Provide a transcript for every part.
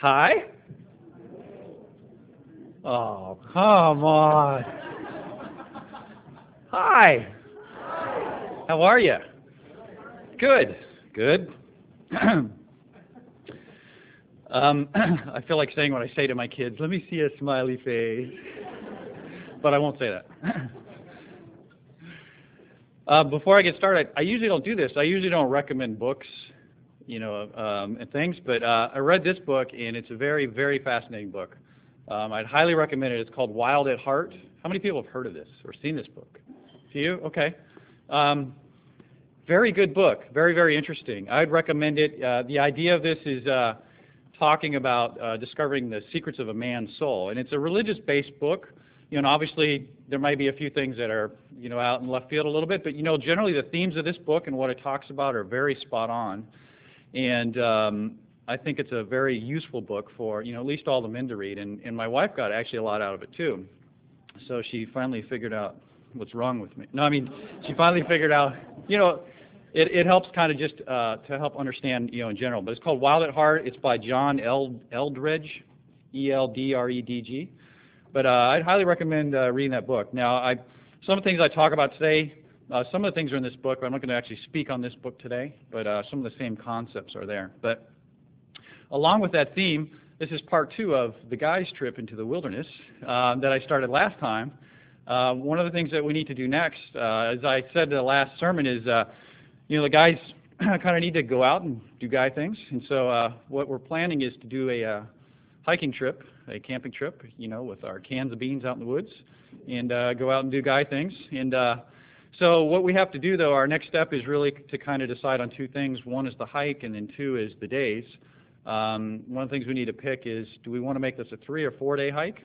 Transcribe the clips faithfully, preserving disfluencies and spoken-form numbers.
Hi? Oh, come on. Hi. How are you? Good. Good. um, I feel like saying what I say to my kids, let me see a smiley face. But I won't say that. uh, before I get started, I usually don't do this. I usually don't recommend books, you know, um, and things, but uh, I read this book, and it's a very, very fascinating book. Um, I'd highly recommend it. It's called Wild at Heart. How many people have heard of this or seen this book? A few? Okay. Um, very good book. Very, very interesting. I'd recommend it. Uh, the idea of this is uh, talking about uh, discovering the secrets of a man's soul, and it's a religious-based book. You know, obviously, there might be a few things that are, you know, out in left field a little bit, but, you know, generally the themes of this book and what it talks about are very spot on. And um, I think it's a very useful book for, you know, at least all the men to read. And, and my wife got actually a lot out of it, too. So she finally figured out what's wrong with me. No, I mean, she finally figured out, you know, it, it helps kind of just uh, to help understand, you know, in general. But it's called Wild at Heart. It's by John Eld- Eldredge, E L D R E D G. But uh, I'd highly recommend uh, reading that book. Now, I, some of the things I talk about today, uh, some of the things are in this book. I'm not going to actually speak on this book today, but uh, some of the same concepts are there. But along with that theme, this is part two of the guys' trip into the wilderness uh, that I started last time. Uh, one of the things that we need to do next, uh, as I said in the last sermon, is uh, you know the guys kind of need to go out and do guy things. And so uh, what we're planning is to do a uh, hiking trip, a camping trip, you know, with our cans of beans out in the woods, and uh, go out and do guy things. And uh, so what we have to do, though, our next step is really to kind of decide on two things. One is the hike, and then two is the days. Um, one of the things we need to pick is, do we want to make this a three or four day hike?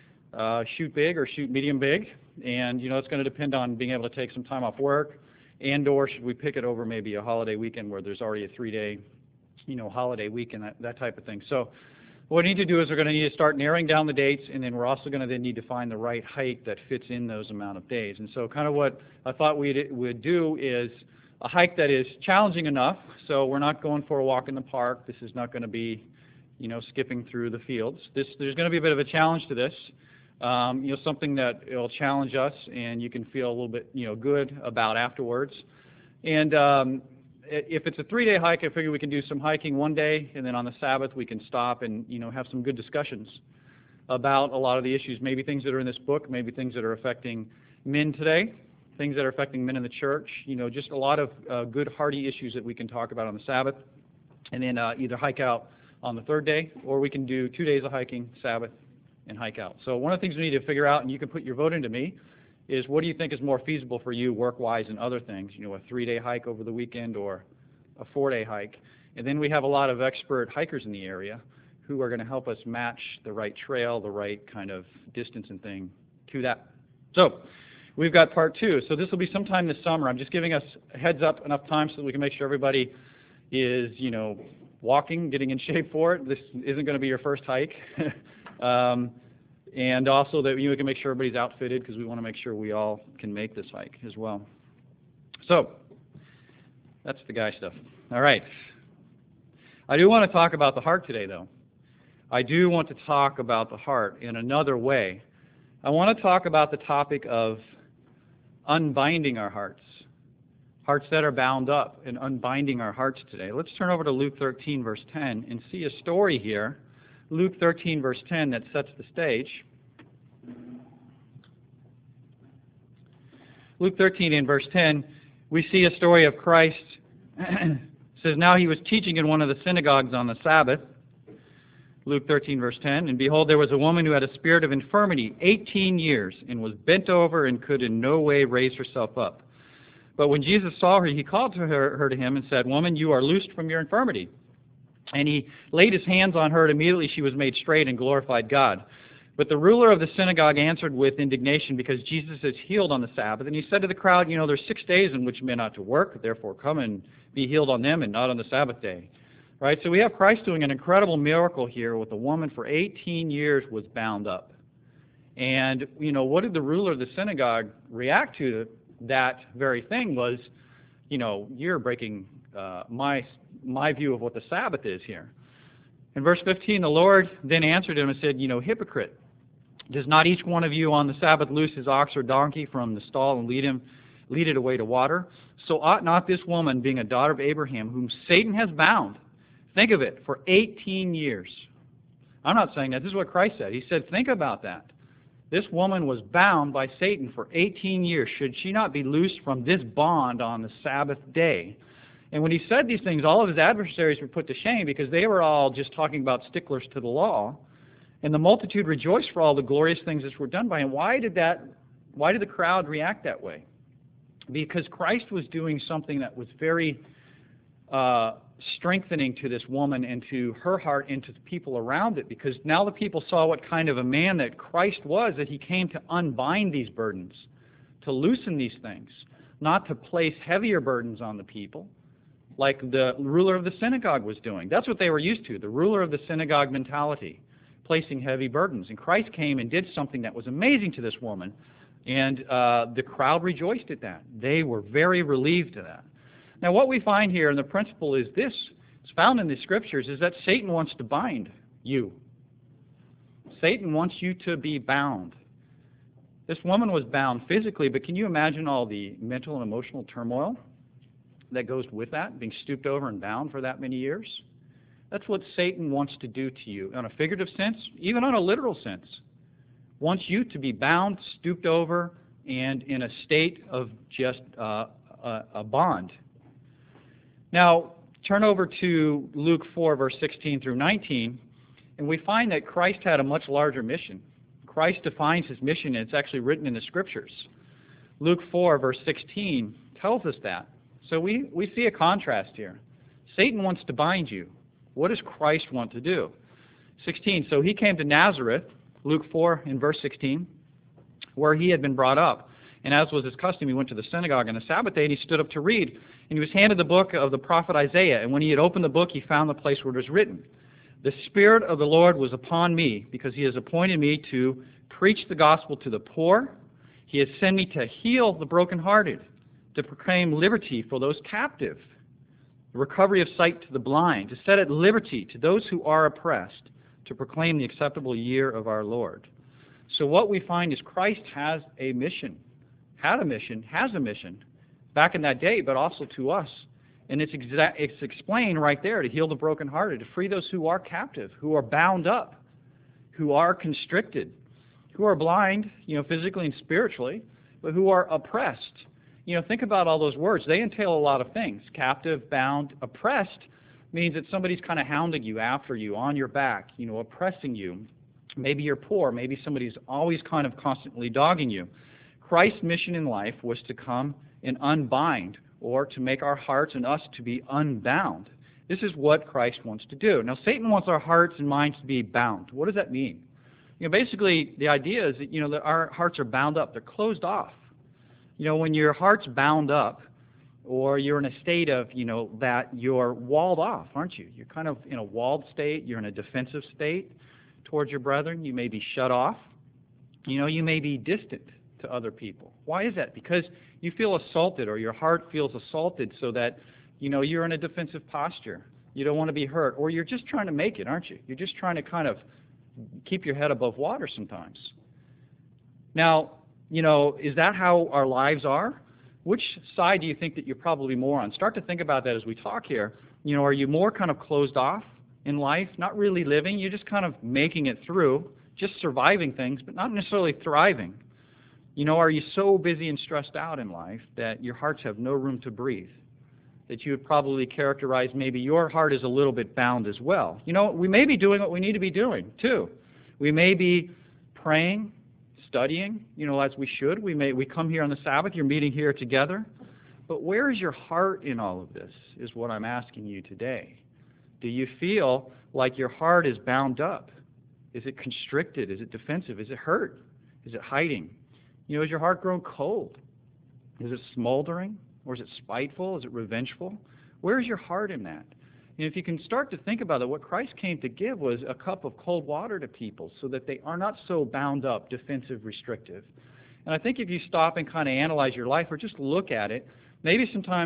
Uh, shoot big or shoot medium big? And, you know, it's going to depend on being able to take some time off work, and or should we pick it over maybe a holiday weekend where there's already a three day, you know, holiday weekend, that, that type of thing. So what we need to do is we're going to need to start narrowing down the dates, and then we're also going to then need to find the right hike that fits in those amount of days. And so kind of what I thought we'd, we'd do is a hike that is challenging enough, so we're not going for a walk in the park. This is not going to be, you know, skipping through the fields. This, there's going to be a bit of a challenge to this, um, you know, something that will challenge us and you can feel a little bit, you know, good about afterwards. And um, if it's a three-day hike, I figure we can do some hiking one day, and then on the Sabbath we can stop and, you know, have some good discussions about a lot of the issues, maybe things that are in this book, maybe things that are affecting men today, things that are affecting men in the church, you know, just a lot of uh, good, hearty issues that we can talk about on the Sabbath, and then uh, either hike out on the third day, or we can do two days of hiking, Sabbath, and hike out. So one of the things we need to figure out, and you can put your vote into me, is what do you think is more feasible for you work-wise and other things, you know, a three-day hike over the weekend or a four-day hike. And then we have a lot of expert hikers in the area who are going to help us match the right trail, the right kind of distance and thing to that. So we've got part two. So this will be sometime this summer. I'm just giving us a heads up, enough time so that we can make sure everybody is, you know, walking, getting in shape for it. This isn't going to be your first hike. um, and also that you know, we can make sure everybody's outfitted, because we want to make sure we all can make this hike as well. So that's the guy stuff. All right. I do want to talk about the heart today, though. I do want to talk about the heart in another way. I want to talk about the topic of unbinding our hearts, hearts that are bound up, and unbinding our hearts today. Let's turn over to Luke thirteen, verse ten, and see a story here. Luke thirteen, verse ten, that sets the stage. Luke thirteen, in verse ten, we see a story of Christ. It says, now he was teaching in one of the synagogues on the Sabbath. Luke thirteen, verse ten, and behold, there was a woman who had a spirit of infirmity eighteen years, and was bent over and could in no way raise herself up. But when Jesus saw her, he called to her, her to him and said, woman, you are loosed from your infirmity. And he laid his hands on her, and immediately she was made straight and glorified God. But the ruler of the synagogue answered with indignation, because Jesus is healed on the Sabbath. And he said to the crowd, you know, there's six days in which men ought to work, therefore come and be healed on them and not on the Sabbath day. Right? So we have Christ doing an incredible miracle here with a woman for eighteen years was bound up. And, you know, what did the ruler of the synagogue react to? That very thing was, you know, you're breaking uh, my my view of what the Sabbath is here. In verse fifteen, the Lord then answered him and said, you know, hypocrite, does not each one of you on the Sabbath loose his ox or donkey from the stall and lead him, lead it away to water? So ought not this woman, being a daughter of Abraham, whom Satan has bound, think of it, for eighteen years. I'm not saying that. This is what Christ said. He said, think about that. This woman was bound by Satan for eighteen years. Should she not be loosed from this bond on the Sabbath day? And when he said these things, all of his adversaries were put to shame because they were all just talking about sticklers to the law. And the multitude rejoiced for all the glorious things that were done by him. Why did that? Why did the crowd react that way? Because Christ was doing something that was very uh, strengthening to this woman and to her heart and to the people around it. Because now the people saw what kind of a man that Christ was, that he came to unbind these burdens, to loosen these things, not to place heavier burdens on the people, like the ruler of the synagogue was doing. That's what they were used to, the ruler of the synagogue mentality, placing heavy burdens. And Christ came and did something that was amazing to this woman, and uh, the crowd rejoiced at that. They were very relieved at that. Now what we find here, and the principle is this, it's found in the Scriptures, is that Satan wants to bind you. Satan wants you to be bound. This woman was bound physically, but can you imagine all the mental and emotional turmoil that goes with that, being stooped over and bound for that many years? That's what Satan wants to do to you in a figurative sense, even on a literal sense. Wants you to be bound, stooped over, and in a state of just uh, a, a bond. Now, turn over to Luke four, verse sixteen through nineteen, and we find that Christ had a much larger mission. Christ defines his mission, and it's actually written in the Scriptures. Luke four, verse sixteen tells us that. So we, we see a contrast here. Satan wants to bind you. What does Christ want to do? sixteen, so he came to Nazareth, Luke four in verse sixteen, where he had been brought up. And as was his custom, he went to the synagogue on the Sabbath day, and he stood up to read. And he was handed the book of the prophet Isaiah. And when he had opened the book, he found the place where it was written, "The Spirit of the Lord was upon me, because he has appointed me to preach the gospel to the poor. He has sent me to heal the brokenhearted, to proclaim liberty for those captive, the recovery of sight to the blind, to set at liberty to those who are oppressed, to proclaim the acceptable year of our Lord." So what we find is Christ has a mission, had a mission, has a mission back in that day, but also to us. And it's, exa it's explained right there, to heal the brokenhearted, to free those who are captive, who are bound up, who are constricted, who are blind, you know, physically and spiritually, but who are oppressed. You know, think about all those words. They entail a lot of things. Captive, bound, oppressed means that somebody's kind of hounding you, after you, on your back, you know, oppressing you. Maybe you're poor. Maybe somebody's always kind of constantly dogging you. Christ's mission in life was to come and unbind, or to make our hearts and us to be unbound. This is what Christ wants to do. Now, Satan wants our hearts and minds to be bound. What does that mean? You know, basically, the idea is that, you know, that our hearts are bound up. They're closed off. You know, when your heart's bound up, or you're in a state of, you know, that you're walled off, aren't you? You're kind of in a walled state. You're in a defensive state towards your brethren. You may be shut off. You know, you may be distant to other people. Why is that? Because you feel assaulted, or your heart feels assaulted, so that, you know, you're in a defensive posture. You don't want to be hurt, or you're just trying to make it, aren't you? You're just trying to kind of keep your head above water sometimes. Now, you know, is that how our lives are? Which side do you think that you're probably more on? Start to think about that as we talk here. You know, are you more kind of closed off in life, not really living? You're just kind of making it through, just surviving things, but not necessarily thriving. You know, are you so busy and stressed out in life that your hearts have no room to breathe? That you would probably characterize maybe your heart is a little bit bound as well. You know, we may be doing what we need to be doing, too. We may be praying, studying, you know, as we should. We may we come here on the Sabbath, you're meeting here together. But where is your heart in all of this, is what I'm asking you today. Do you feel like your heart is bound up? Is it constricted? Is it defensive? Is it hurt? Is it hiding? You know, is your heart grown cold? Is it smoldering? Or is it spiteful? Is it revengeful? Where is your heart in that? And if you can start to think about it, what Christ came to give was a cup of cold water to people so that they are not so bound up, defensive, restrictive. And I think if you stop and kind of analyze your life, or just look at it, maybe sometimes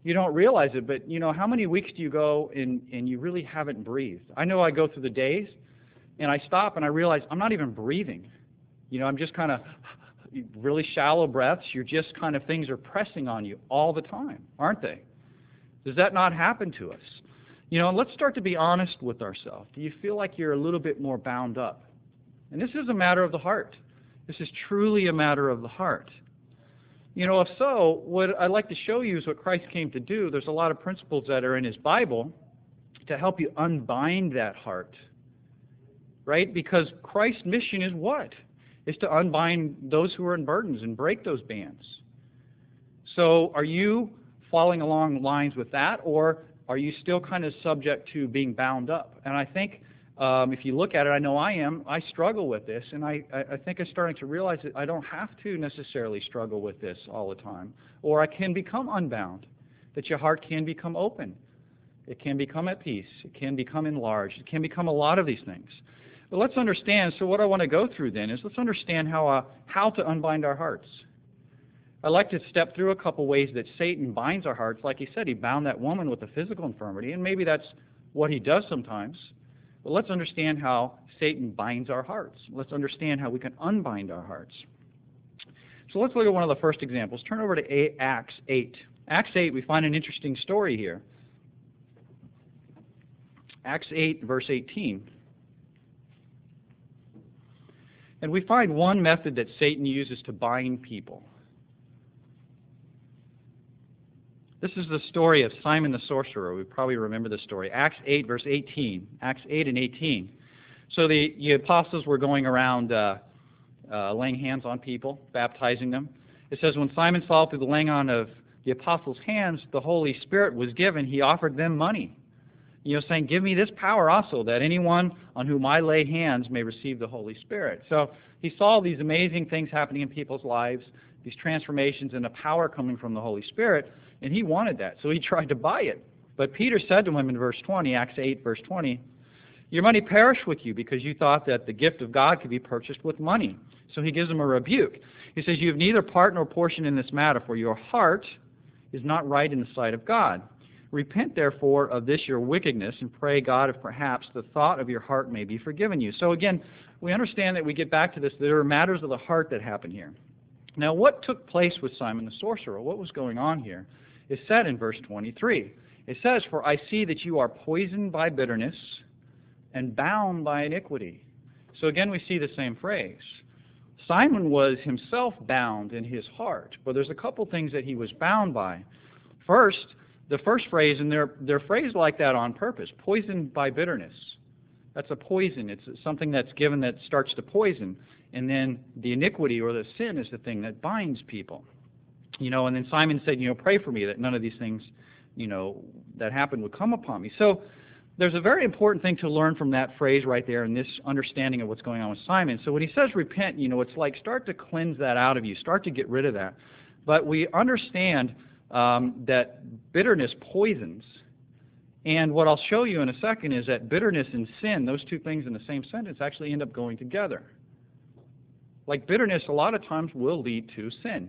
You don't realize it, but you know, how many weeks do you go and, and you really haven't breathed? I know I go through the days, and I stop and I realize I'm not even breathing. You know, I'm just kind of really shallow breaths. You're just kind of, things are pressing on you all the time, aren't they? Does that not happen to us? You know, and let's start to be honest with ourselves. Do you feel like you're a little bit more bound up? And this is a matter of the heart. This is truly a matter of the heart. You know, if so, what I'd like to show you is what Christ came to do. There's a lot of principles that are in His Bible to help you unbind that heart, right? Because Christ's mission is what? Is to unbind those who are in burdens and break those bands. So are you following along lines with that, or are you still kind of subject to being bound up? And I think um, if you look at it, I know I am, I struggle with this, and I, I think I'm starting to realize that I don't have to necessarily struggle with this all the time, or I can become unbound, that your heart can become open. It can become at peace. It can become enlarged. It can become a lot of these things. But let's understand, so what I want to go through then is let's understand how, uh, how to unbind our hearts. I'd like to step through a couple ways that Satan binds our hearts. Like he said, he bound that woman with a physical infirmity, and maybe that's what he does sometimes. But let's understand how Satan binds our hearts. Let's understand how we can unbind our hearts. So let's look at one of the first examples. Turn over to Acts eight. Acts eight, we find an interesting story here. Acts eight, verse eighteen. And we find one method that Satan uses to bind people. This is the story of Simon the sorcerer. We probably remember this story. Acts eight, verse eighteen. Acts eight and eighteen. So the, the apostles were going around uh, uh, laying hands on people, baptizing them. It says, when Simon saw through the laying on of the apostles' hands, the Holy Spirit was given, he offered them money. You know, saying, give me this power also, that anyone on whom I lay hands may receive the Holy Spirit. So he saw these amazing things happening in people's lives, these transformations and the power coming from the Holy Spirit, and he wanted that, so he tried to buy it. But Peter said to him in verse twenty, Acts eight, verse twenty, your money perished with you because you thought that the gift of God could be purchased with money. So he gives him a rebuke. He says, you have neither part nor portion in this matter, for your heart is not right in the sight of God. Repent, therefore, of this your wickedness, and pray God if perhaps the thought of your heart may be forgiven you. So again, we understand that we get back to this. There are matters of the heart that happen here. Now, what took place with Simon the sorcerer? What was going on here? It said in verse twenty-three, it says, for I see that you are poisoned by bitterness and bound by iniquity. So again, we see the same phrase. Simon was himself bound in his heart, but there's a couple things that he was bound by. First, the first phrase, and they're, they're phrased like that on purpose, poisoned by bitterness. That's a poison. It's something that's given that starts to poison. And then the iniquity or the sin is the thing that binds people. You know, and then Simon said, you know, pray for me that none of these things, you know, that happened would come upon me. So there's a very important thing to learn from that phrase right there and this understanding of what's going on with Simon. So when he says repent, you know, it's like start to cleanse that out of you, start to get rid of that. But we understand um, that bitterness poisons. And what I'll show you in a second is that bitterness and sin, those two things in the same sentence, actually end up going together. Like bitterness, a lot of times will lead to sin.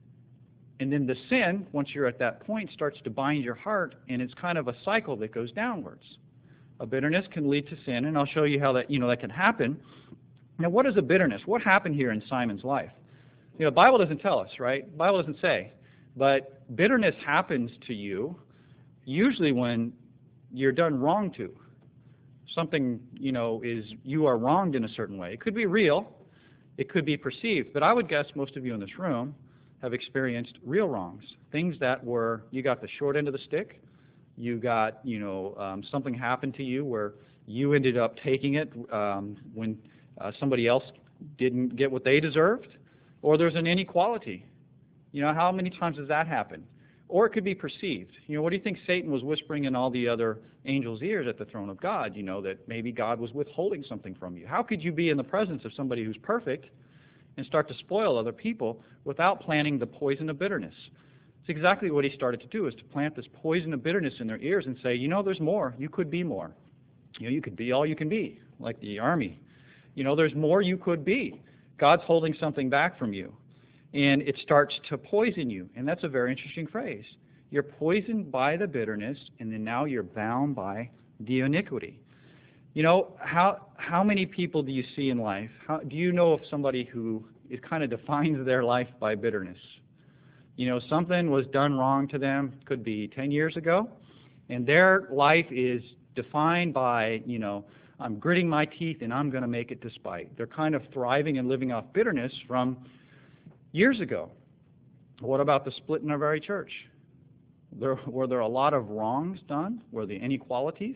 And then the sin, once you're at that point, starts to bind your heart, and it's kind of a cycle that goes downwards. A bitterness can lead to sin, and I'll show you how that, you know, that can happen. Now, what is a bitterness? What happened here in Simon's life? You know, the Bible doesn't tell us, right? The Bible doesn't say. But bitterness happens to you usually when you're done wrong to. Something, you know, is you are wronged in a certain way. It could be real. It could be perceived. But I would guess most of you in this room have experienced real wrongs, things that were, you got the short end of the stick, you got, you know, um, something happened to you where you ended up taking it um, when uh, somebody else didn't get what they deserved, or there's an inequality. You know, how many times does that happen? Or it could be perceived. You know, what do you think Satan was whispering in all the other angels' ears at the throne of God, you know, that maybe God was withholding something from you? How could you be in the presence of somebody who's perfect and start to spoil other people without planting the poison of bitterness? It's exactly what he started to do, is to plant this poison of bitterness in their ears and say, you know, there's more. You could be more. You know, you could be all you can be, like the army. You know, there's more you could be. God's holding something back from you. And it starts to poison you. And that's a very interesting phrase. You're poisoned by the bitterness, and then now you're bound by the iniquity. You know, how how many people do you see in life? How, do you know of somebody who it kind of defines their life by bitterness? You know, something was done wrong to them, could be ten years ago, and their life is defined by, you know, I'm gritting my teeth and I'm going to make it despite. They're kind of thriving and living off bitterness from years ago. What about the split in our very church? There, were there a lot of wrongs done? Were there inequalities?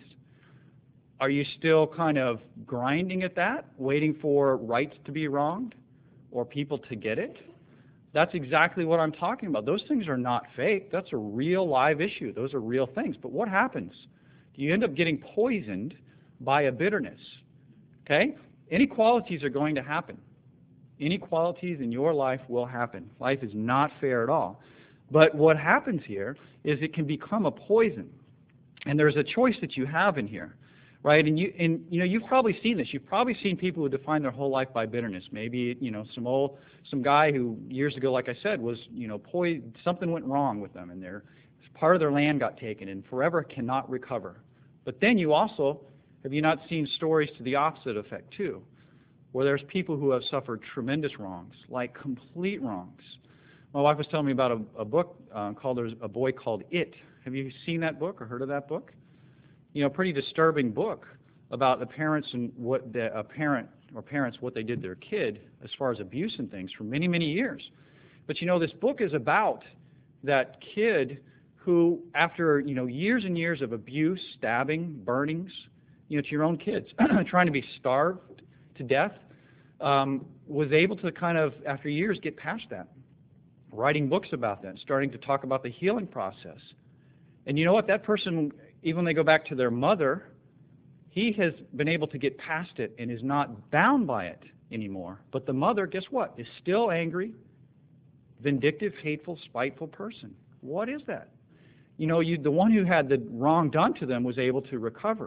Are you still kind of grinding at that, waiting for rights to be wronged or people to get it? That's exactly what I'm talking about. Those things are not fake. That's a real live issue. Those are real things. But what happens? You end up getting poisoned by a bitterness. Okay? Inequalities are going to happen. Inequalities in your life will happen. Life is not fair at all. But what happens here is it can become a poison. And there's a choice that you have in here. Right, and you and you know you've probably seen this. You've probably seen people who define their whole life by bitterness. Maybe you know some old some guy who years ago, like I said, was you know poi- something went wrong with them, and their part of their land got taken, and forever cannot recover. But then you also have you not seen stories to the opposite effect too, where there's people who have suffered tremendous wrongs, like complete wrongs. My wife was telling me about a, a book uh, called "There's a Boy Called It." Have you seen that book or heard of that book? You know, pretty disturbing book about the parents and what the a parent or parents what they did to their kid as far as abuse and things for many many years. But you know, this book is about that kid who, after you know years and years of abuse, stabbing, burnings, you know, to your own kids, trying to be starved to death, um, was able to kind of after years get past that, writing books about that, starting to talk about the healing process. And you know what? That person, even when they go back to their mother, he has been able to get past it and is not bound by it anymore. But the mother, guess what, is still angry, vindictive, hateful, spiteful person. What is that? You know, you, the one who had the wrong done to them was able to recover.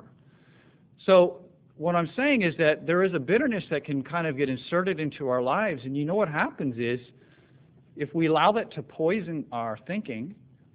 So what I'm saying is that there is a bitterness that can kind of get inserted into our lives. And you know what happens is, if we allow that to poison our thinking,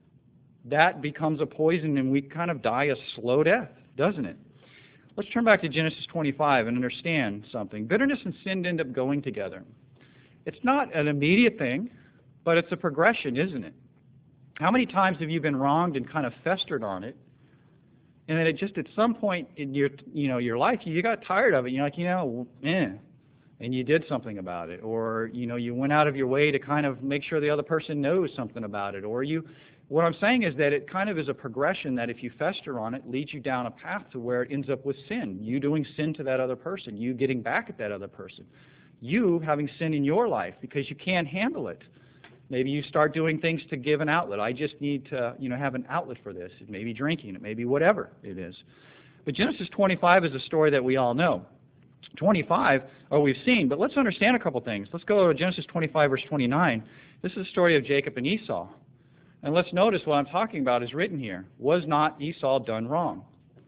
that becomes a poison and we kind of die a slow death, doesn't it? Let's turn back to Genesis twenty-five and understand something. Bitterness and sin end up going together. It's not an immediate thing, but it's a progression, isn't it? How many times have you been wronged and kind of festered on it, and then it just at some point in your you know your life you got tired of it? You're like, you know, eh, and you did something about it, or you know you went out of your way to kind of make sure the other person knows something about it, or you. What I'm saying is that it kind of is a progression that if you fester on it, leads you down a path to where it ends up with sin. You doing sin to that other person. You getting back at that other person. You having sin in your life because you can't handle it. Maybe you start doing things to give an outlet. I just need to, you know, have an outlet for this. It may be drinking. It may be whatever it is. But Genesis twenty-five is a story that we all know. twenty-five, or we've seen, but let's understand a couple things. Let's go to Genesis twenty-five, verse twenty-nine. This is the story of Jacob and Esau. And let's notice what I'm talking about is written here. Was not Esau done wrong?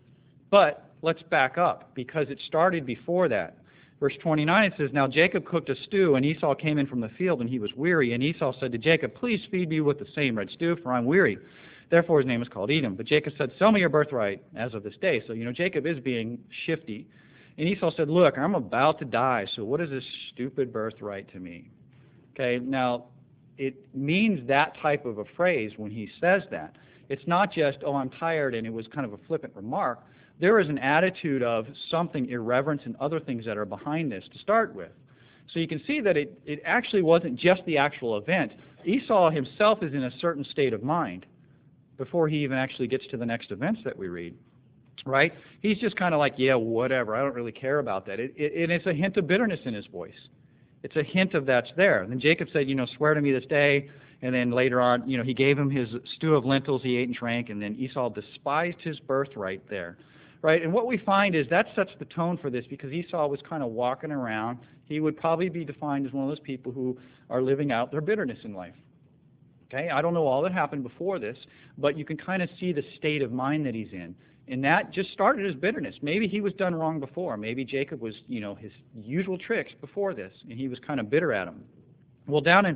But let's back up because it started before that. Verse twenty-nine, it says, Now Jacob cooked a stew, and Esau came in from the field, and he was weary. And Esau said to Jacob, Please feed me with the same red stew, for I'm weary. Therefore his name is called Edom. But Jacob said, Sell me your birthright as of this day. So, you know, Jacob is being shifty. And Esau said, Look, I'm about to die, so what is this stupid birthright to me? Okay, now, it means that type of a phrase when he says that. It's not just, oh, I'm tired, and it was kind of a flippant remark. There is an attitude of something, irreverence, and other things that are behind this to start with. So you can see that it, it actually wasn't just the actual event. Esau himself is in a certain state of mind before he even actually gets to the next events that we read. Right? He's just kind of like, yeah, whatever, I don't really care about that. It, it, and it's a hint of bitterness in his voice. It's a hint of that's there. And then Jacob said, you know, swear to me this day. And then later on, you know, he gave him his stew of lentils he ate and drank. And then Esau despised his birthright there. Right? And what we find is that sets the tone for this because Esau was kind of walking around. He would probably be defined as one of those people who are living out their bitterness in life. Okay? I don't know all that happened before this, but you can kind of see the state of mind that he's in. And that just started as bitterness. Maybe he was done wrong before. Maybe Jacob was, you know, his usual tricks before this, and he was kind of bitter at him. Well, down in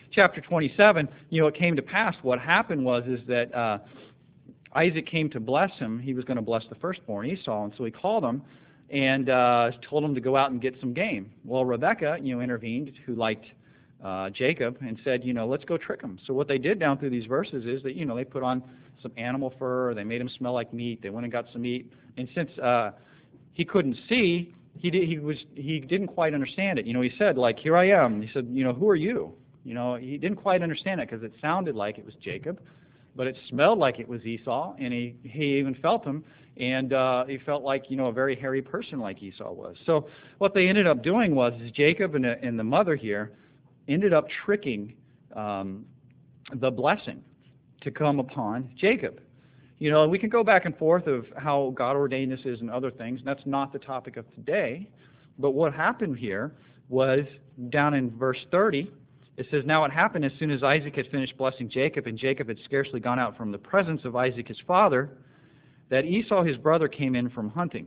chapter twenty-seven, you know, it came to pass. What happened was is that uh, Isaac came to bless him. He was going to bless the firstborn, Esau, and so he called him and uh, told him to go out and get some game. Well, Rebekah, you know, intervened, who liked uh, Jacob, and said, you know, let's go trick him. So what they did down through these verses is that, you know, they put on some animal fur, they made him smell like meat, they went and got some meat, and since uh, he couldn't see, he did, he was he didn't quite understand it. You know, he said, like, here I am. He said, you know, who are you? You know, he didn't quite understand it because it sounded like it was Jacob, but it smelled like it was Esau, and he, he even felt him, and uh, he felt like, you know, a very hairy person like Esau was. So what they ended up doing was is Jacob and the, and the mother here ended up tricking um, the blessing to come upon Jacob. You know, we can go back and forth of how God ordained this is and other things, and that's not the topic of today. But what happened here was down in verse thirty, it says, now it happened as soon as Isaac had finished blessing Jacob, and Jacob had scarcely gone out from the presence of Isaac his father, that Esau his brother came in from hunting.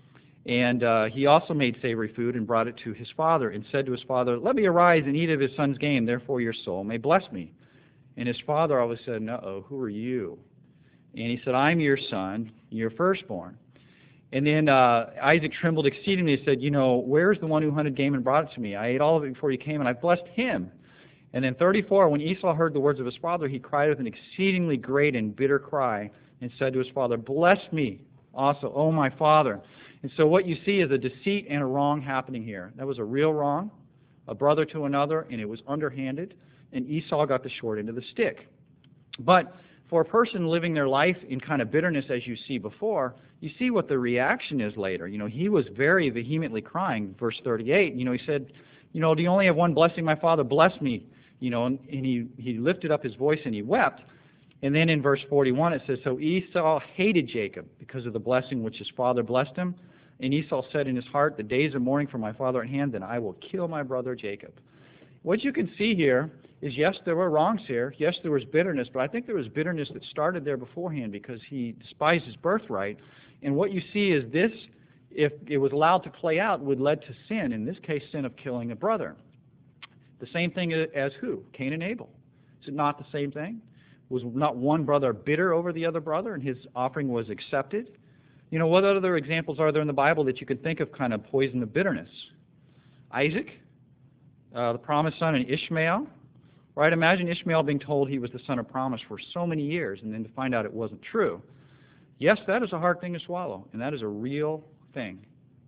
And uh, he also made savory food and brought it to his father, and said to his father, let me arise and eat of his son's game, therefore your soul may bless me. And his father always said, no, who are you? And he said, I'm your son, your firstborn. And then uh, Isaac trembled exceedingly and said, you know, where's the one who hunted game and brought it to me? I ate all of it before you came, and I blessed him. And then thirty-four, when Esau heard the words of his father, he cried with an exceedingly great and bitter cry, and said to his father, bless me also, O my father. And so what you see is a deceit and a wrong happening here. That was a real wrong, a brother to another, and it was underhanded, and Esau got the short end of the stick. But for a person living their life in kind of bitterness, as you see before, you see what the reaction is later. You know, he was very vehemently crying, verse thirty-eight. You know, he said, you know, do you only have one blessing, my father? Bless me. You know, and, and he, he lifted up his voice and he wept. And then in verse forty-one it says, so Esau hated Jacob because of the blessing which his father blessed him. And Esau said in his heart, the days of mourning for my father at hand, then I will kill my brother Jacob. What you can see here is, yes, there were wrongs here. Yes, there was bitterness, but I think there was bitterness that started there beforehand because he despised his birthright. And what you see is this, if it was allowed to play out, would lead to sin, in this case, sin of killing a brother. The same thing as who? Cain and Abel. Is it not the same thing? Was not one brother bitter over the other brother and his offering was accepted? You know, what other examples are there in the Bible that you could think of kind of poison of bitterness? Isaac, uh, the promised son, and Ishmael. Right? Imagine Ishmael being told he was the son of promise for so many years and then to find out it wasn't true. Yes, that is a hard thing to swallow, and that is a real thing.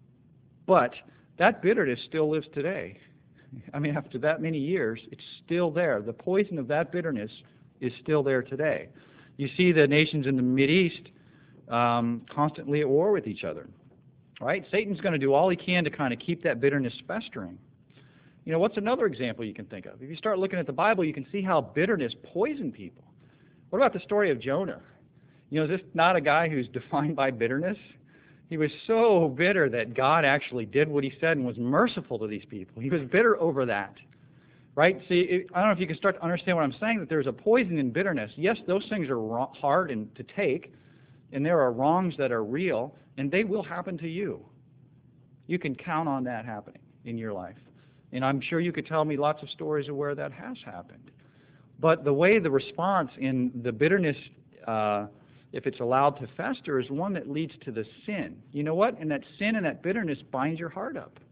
But that bitterness still lives today. I mean, after that many years, it's still there. The poison of that bitterness is still there today. You see the nations in the Mideast um, constantly at war with each other. Right? Satan's going to do all he can to kind of keep that bitterness festering. You know, what's another example you can think of? If you start looking at the Bible, you can see how bitterness poisoned people. What about the story of Jonah? You know, is this not a guy who's defined by bitterness? He was so bitter that God actually did what he said and was merciful to these people. He was bitter over that. Right? See, it, I don't know if you can start to understand what I'm saying, that there's a poison in bitterness. Yes, those things are wrong, hard and to take, and there are wrongs that are real, and they will happen to you. You can count on that happening in your life. And I'm sure you could tell me lots of stories of where that has happened. But the way the response in the bitterness, uh, if it's allowed to fester, is one that leads to the sin. You know what? And that sin and that bitterness binds your heart up.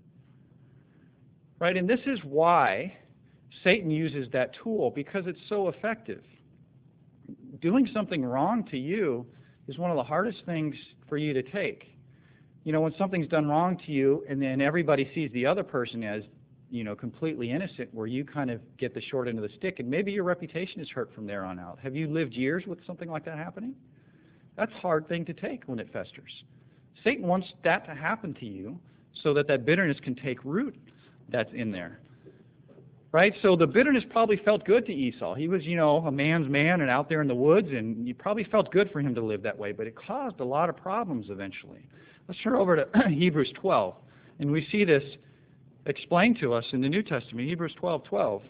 Right? And this is why Satan uses that tool, because it's so effective. Doing something wrong to you is one of the hardest things for you to take. You know, when something's done wrong to you and then everybody sees the other person as, you know, completely innocent, where you kind of get the short end of the stick, and maybe your reputation is hurt from there on out. Have you lived years with something like that happening? That's a hard thing to take when it festers. Satan wants that to happen to you so that that bitterness can take root that's in there. Right? So the bitterness probably felt good to Esau. He was, you know, a man's man and out there in the woods, and it probably felt good for him to live that way, but it caused a lot of problems eventually. Let's turn over to Hebrews twelve, and we see this explained to us in the New Testament, Hebrews twelve twelve.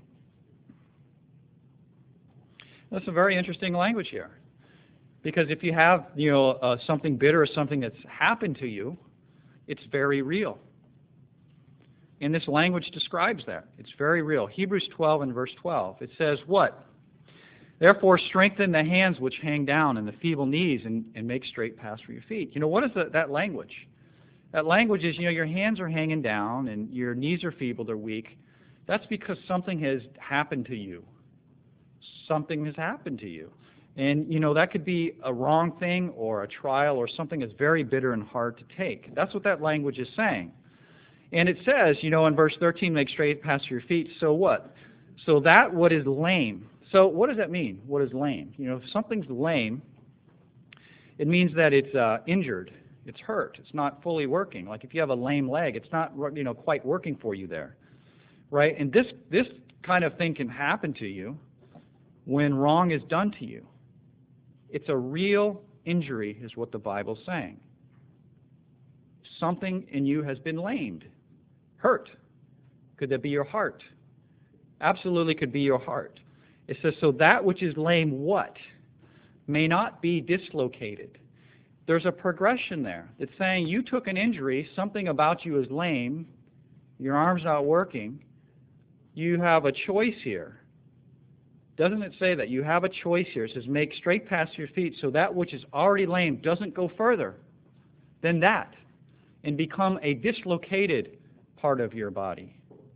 That's some very interesting language here. Because if you have, you know, uh, something bitter or something that's happened to you, it's very real. And this language describes that. It's very real. Hebrews twelve and verse twelve. It says what? Therefore strengthen the hands which hang down and the feeble knees, and, and make straight paths for your feet. You know, what is the, that language? That language is, you know, your hands are hanging down and your knees are feeble, they're weak. That's because something has happened to you. Something has happened to you. And, you know, that could be a wrong thing or a trial or something that's very bitter and hard to take. That's what that language is saying. And it says, you know, in verse thirteen, make straight paths for your feet. So what? So that what is lame. So what does that mean? What is lame? You know, if something's lame, it means that it's uh, injured. It's hurt. It's not fully working. Like if you have a lame leg, it's not, you know, quite working for you there, right? And this this kind of thing can happen to you when wrong is done to you. It's a real injury, is what the Bible's saying. Something in you has been lamed, hurt. Could that be your heart? Absolutely could be your heart. It says, so that which is lame, what? May not be dislocated. There's a progression there. It's saying you took an injury, something about you is lame, your arm's not working, you have a choice here. Doesn't it say that? You have a choice here. It says, make straight paths to your feet, so that which is already lame doesn't go further than that and become a dislocated part of your body.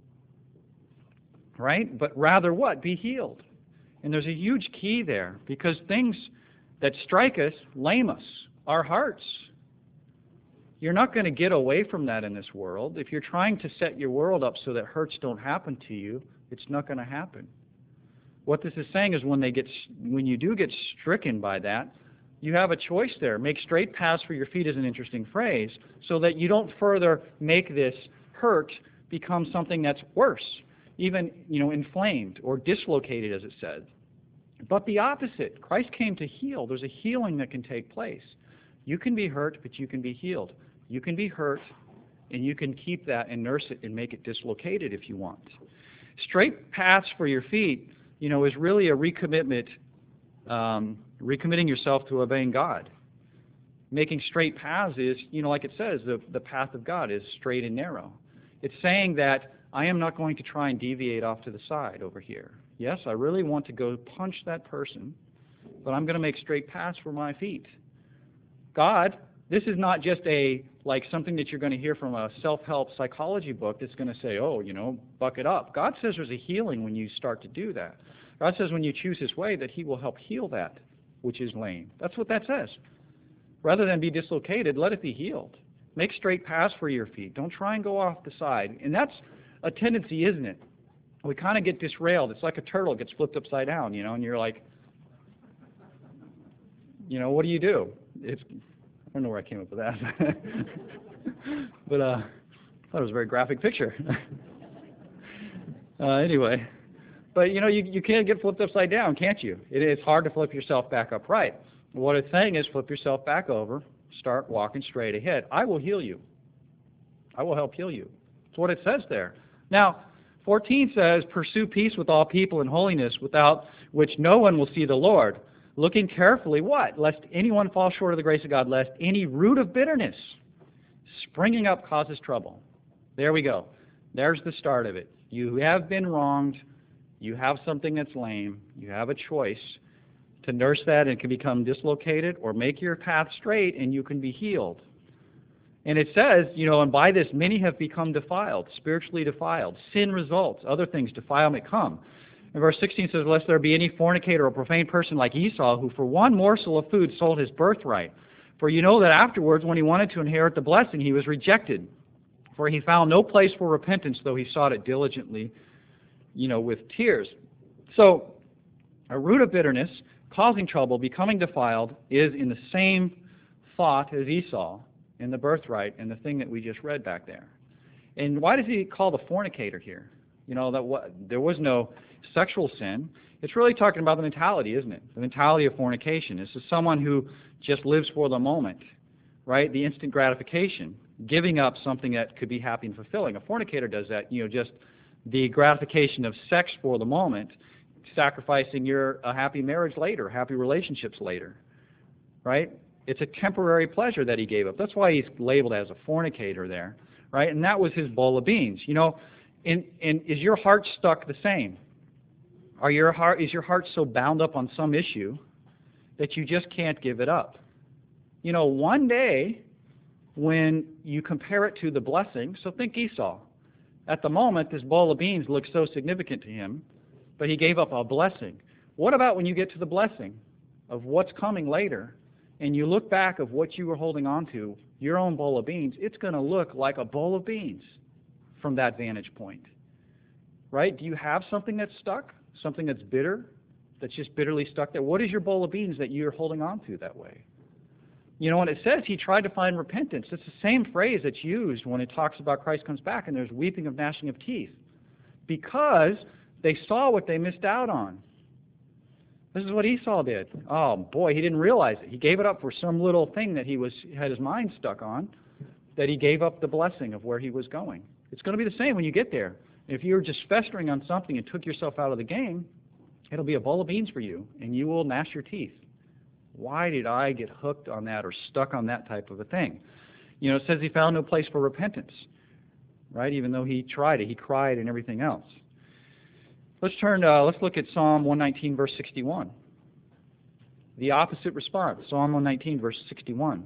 Right? But rather what? Be healed. And there's a huge key there, because things that strike us lame us, our hearts. You're not going to get away from that in this world. If you're trying to set your world up so that hurts don't happen to you, it's not going to happen. What this is saying is when they get, when you do get stricken by that, you have a choice there. Make straight paths for your feet is an interesting phrase, so that you don't further make this hurt become something that's worse, even, you know, inflamed or dislocated, as it said. But the opposite. Christ came to heal. There's a healing that can take place. You can be hurt, but you can be healed. You can be hurt, and you can keep that and nurse it and make it dislocated if you want. Straight paths for your feet, you know, is really a recommitment, um, recommitting yourself to obeying God. Making straight paths is, you know, like it says, the, the path of God is straight and narrow. It's saying that I am not going to try and deviate off to the side over here. Yes, I really want to go punch that person, but I'm going to make straight paths for my feet. God, this is not just a, like something that you're going to hear from a self-help psychology book that's going to say, oh, you know, buck it up. God says there's a healing when you start to do that. God says when you choose His way that He will help heal that which is lame. That's what that says. Rather than be dislocated, let it be healed. Make straight paths for your feet. Don't try and go off the side. And that's a tendency, isn't it? We kind of get disrailed. It's like a turtle gets flipped upside down, you know, and you're like, you know, what do you do? It's, I don't know where I came up with that. But uh, I thought it was a very graphic picture. uh, anyway, but, you know, you, you can't get flipped upside down, can't you? It is hard to flip yourself back upright. What it's saying is flip yourself back over, start walking straight ahead. I will heal you. I will help heal you. That's what it says there. Now, fourteen says, pursue peace with all people and holiness, without which no one will see the Lord. Looking carefully, what? Lest anyone fall short of the grace of God, lest any root of bitterness springing up causes trouble. There we go. There's the start of it. You have been wronged. You have something that's lame. You have a choice to nurse that, and it can become dislocated, or make your path straight and you can be healed. And it says, you know, and by this many have become defiled, spiritually defiled. Sin results, other things, defilement come. And verse sixteen says, lest there be any fornicator or profane person like Esau, who for one morsel of food sold his birthright. For you know that afterwards, when he wanted to inherit the blessing, he was rejected. For he found no place for repentance, though he sought it diligently, you know, with tears. So, a root of bitterness, causing trouble, becoming defiled, is in the same thought as Esau in the birthright and the thing that we just read back there. And why does he call the fornicator here? You know, that what, there was no sexual sin. It's really talking about the mentality, isn't it? The mentality of fornication. This is someone who just lives for the moment, right? The instant gratification, giving up something that could be happy and fulfilling. A fornicator does that, you know, just the gratification of sex for the moment, sacrificing your a happy marriage later, happy relationships later, right? It's a temporary pleasure that he gave up. That's why he's labeled as a fornicator there, right? And that was his bowl of beans. You know, and, and is your heart stuck the same? Are your heart, is your heart so bound up on some issue that you just can't give it up? You know, one day when you compare it to the blessing, so think Esau. At the moment, this bowl of beans looks so significant to him, but he gave up a blessing. What about when you get to the blessing of what's coming later, and you look back of what you were holding on to, your own bowl of beans? It's going to look like a bowl of beans from that vantage point, right? Do you have something that's stuck, something that's bitter, that's just bitterly stuck there? What is your bowl of beans that you're holding on to that way? You know, when it says he tried to find repentance, it's the same phrase that's used when it talks about Christ comes back and there's weeping of gnashing of teeth, because they saw what they missed out on. This is what Esau did. Oh boy, he didn't realize it. He gave it up for some little thing that he was had his mind stuck on, that he gave up the blessing of where he was going. It's going to be the same when you get there. If you're just festering on something and took yourself out of the game, it'll be a bowl of beans for you, and you will gnash your teeth. Why did I get hooked on that or stuck on that type of a thing? You know, it says he found no place for repentance, right? Even though he tried it, he cried and everything else. Let's turn. Uh, let's look at Psalm one nineteen, verse sixty-one. The opposite response. Psalm one nineteen, verse sixty-one.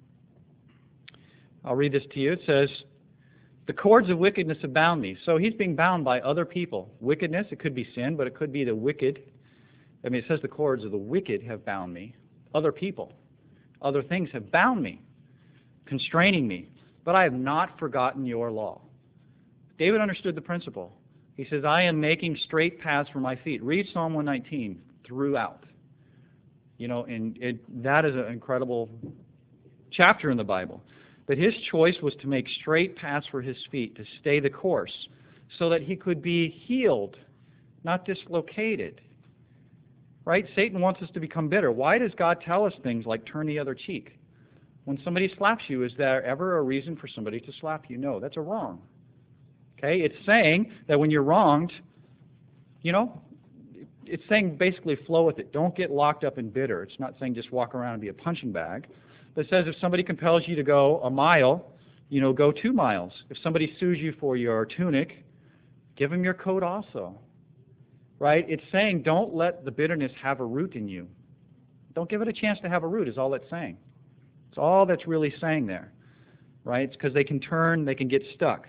I'll read this to you. It says, "The cords of wickedness have bound me." So he's being bound by other people. Wickedness, it could be sin, but it could be the wicked. I mean, it says the cords of the wicked have bound me. Other people, other things have bound me, constraining me. But I have not forgotten your law. David understood the principle. He says, I am making straight paths for my feet. Read Psalm one nineteen throughout. You know, and it, that is an incredible chapter in the Bible. But his choice was to make straight paths for his feet, to stay the course, so that he could be healed, not dislocated. Right? Satan wants us to become bitter. Why does God tell us things like turn the other cheek? When somebody slaps you, is there ever a reason for somebody to slap you? No, that's a wrong. Okay? It's saying that when you're wronged, you know, it's saying basically flow with it. Don't get locked up in bitter. It's not saying just walk around and be a punching bag. But it says if somebody compels you to go a mile, you know, go two miles. If somebody sues you for your tunic, give them your coat also. Right? It's saying don't let the bitterness have a root in you. Don't give it a chance to have a root is all it's saying. It's all that's really saying there. Right? It's because they can turn, they can get stuck.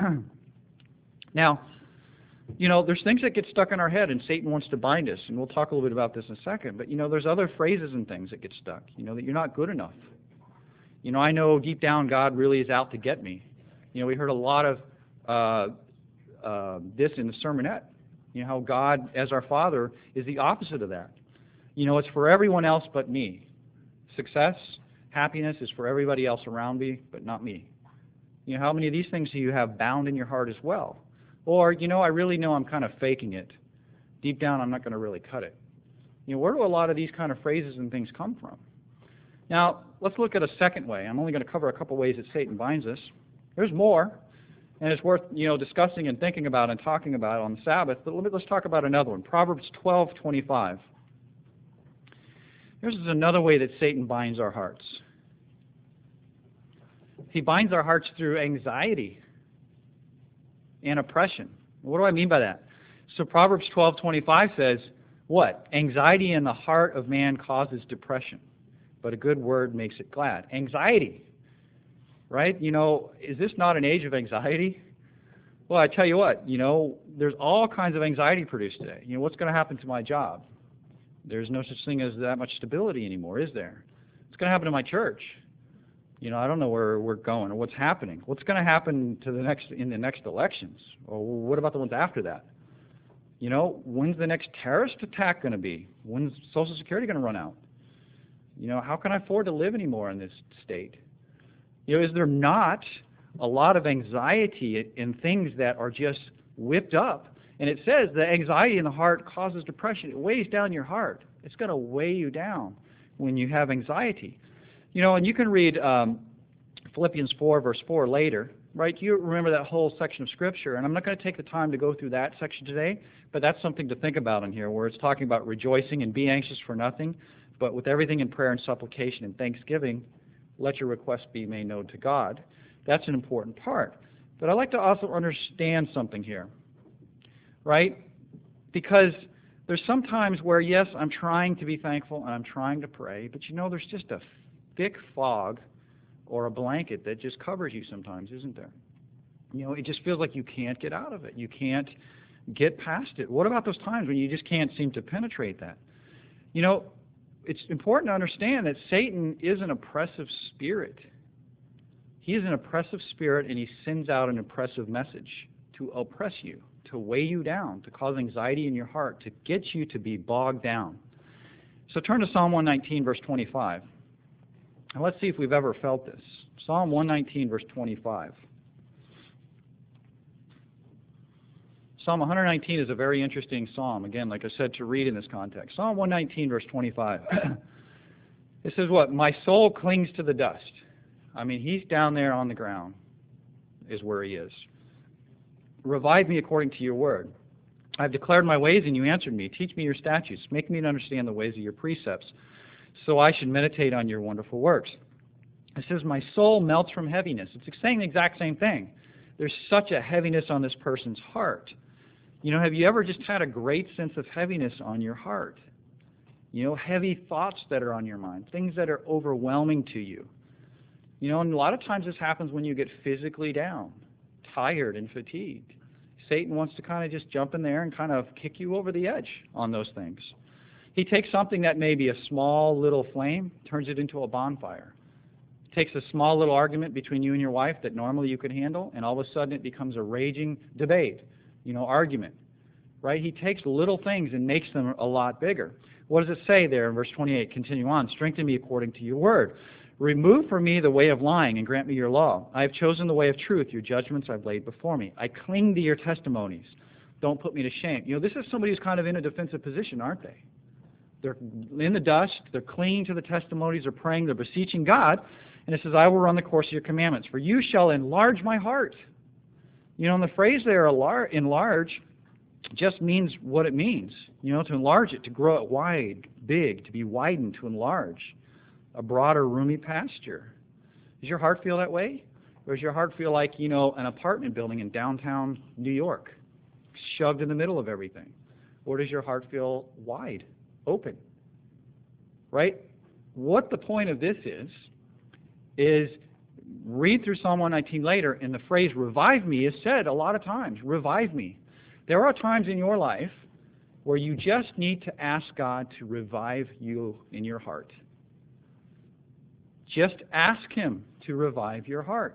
Now, you know, there's things that get stuck in our head and Satan wants to bind us, and we'll talk a little bit about this in a second, but you know, there's other phrases and things that get stuck. You know, that you're not good enough. You know, I know deep down God really is out to get me. You know, we heard a lot of uh, uh, this in the sermonette. You know, how God, as our Father, is the opposite of that. You know, it's for everyone else but me. Success, happiness is for everybody else around me, but not me. You know, how many of these things do you have bound in your heart as well? Or, you know, I really know I'm kind of faking it. Deep down, I'm not going to really cut it. You know, where do a lot of these kind of phrases and things come from? Now, let's look at a second way. I'm only going to cover a couple ways that Satan binds us. There's more. And it's worth, you know, discussing and thinking about and talking about on the Sabbath. But let me, let's talk about another one. Proverbs twelve twenty-five. This is another way that Satan binds our hearts. He binds our hearts through anxiety and oppression. What do I mean by that? So Proverbs twelve twenty-five says, what? Anxiety in the heart of man causes depression, but a good word makes it glad. Anxiety. Right? You know, is this not an age of anxiety? Well, I tell you what, you know, there's all kinds of anxiety produced today. You know, what's going to happen to my job? There's no such thing as that much stability anymore, is there? What's going to happen to my church? You know, I don't know where we're going or what's happening. What's going to happen to the next in the next elections? Or what about the ones after that? You know, when's the next terrorist attack going to be? When's Social Security going to run out? You know, how can I afford to live anymore in this state? You know, is there not a lot of anxiety in things that are just whipped up? And it says the anxiety in the heart causes depression. It weighs down your heart. It's going to weigh you down when you have anxiety. You know, and you can read um, Philippians four, verse four later, right? You remember that whole section of Scripture, and I'm not going to take the time to go through that section today, but that's something to think about in here, where it's talking about rejoicing and be anxious for nothing, but with everything in prayer and supplication and thanksgiving, let your requests be made known to God. That's an important part. But I'd like to also understand something here, right? Because there's some times where, yes, I'm trying to be thankful and I'm trying to pray, but you know, there's just a thick fog or a blanket that just covers you sometimes, isn't there? You know, it just feels like you can't get out of it. You can't get past it. What about those times when you just can't seem to penetrate that? You know, it's important to understand that Satan is an oppressive spirit. He is an oppressive spirit, and he sends out an oppressive message to oppress you, to weigh you down, to cause anxiety in your heart, to get you to be bogged down. So turn to Psalm one nineteen, verse twenty-five. And let's see if we've ever felt this. Psalm one nineteen, verse twenty-five. Psalm one nineteen is a very interesting psalm, again, like I said, to read in this context. Psalm one nineteen, verse twenty-five. It says what? My soul clings to the dust. I mean, he's down there on the ground, is where he is. Revive me according to your word. I've declared my ways, and you answered me. Teach me your statutes. Make me to understand the ways of your precepts, so I should meditate on your wonderful works. It says, my soul melts from heaviness. It's saying the exact same thing. There's such a heaviness on this person's heart. You know, have you ever just had a great sense of heaviness on your heart? You know, heavy thoughts that are on your mind, things that are overwhelming to you. You know, and a lot of times this happens when you get physically down, tired and fatigued. Satan wants to kind of just jump in there and kind of kick you over the edge on those things. He takes something that may be a small little flame, turns it into a bonfire. Takes a small little argument between you and your wife that normally you could handle, and all of a sudden it becomes a raging debate, you know, argument, right? He takes little things and makes them a lot bigger. What does it say there in verse twenty-eight? Continue on. Strengthen me according to your word. Remove from me the way of lying and grant me your law. I have chosen the way of truth. Your judgments I've laid before me. I cling to your testimonies. Don't put me to shame. You know, this is somebody who's kind of in a defensive position, aren't they? They're in the dust. They're clinging to the testimonies. They're praying. They're beseeching God. And it says, I will run the course of your commandments. For you shall enlarge my heart. You know, and the phrase there, enlarge, just means what it means. You know, to enlarge it, to grow it wide, big, to be widened, to enlarge. A broader, roomy pasture. Does your heart feel that way? Or does your heart feel like, you know, an apartment building in downtown New York, shoved in the middle of everything? Or does your heart feel wide, open? Right? What the point of this is, is read through Psalm one nineteen later, and the phrase revive me is said a lot of times. Revive me. There are times in your life where you just need to ask God to revive you in your heart. Just ask Him to revive your heart.